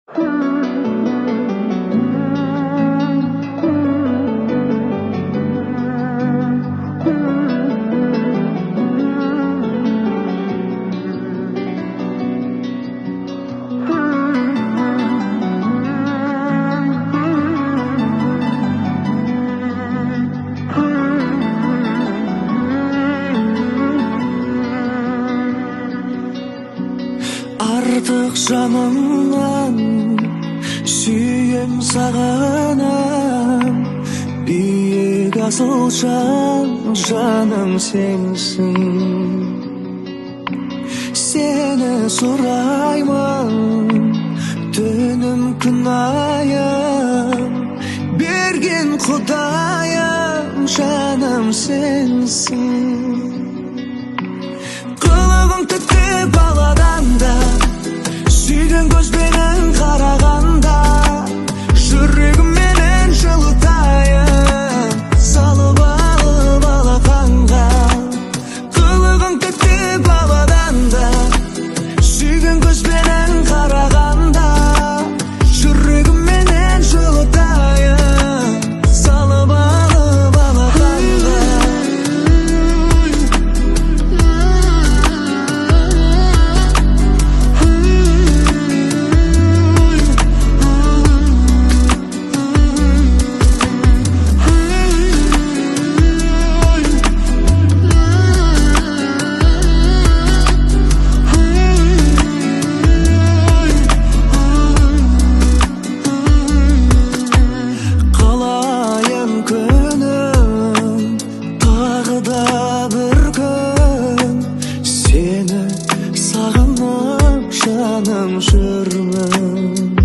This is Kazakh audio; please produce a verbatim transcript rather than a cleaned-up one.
Артық жанымнан сүйем сағынам, биік асыл жан, жаным сенсің. Сені сұраймын, түнім күн айым, берген құдайым, жаным сенсің. Қылығың түтіп баладанда, сүйген көзбенен қарағанда, жүрегім менен жылытайын, салып алып алақанға. Қылығың түтіп баладанда, сүйген көзбенен қарағанда, жүрегім менен жылытайын, салып алып алақанға. Сені сағынып жаным жүрмін.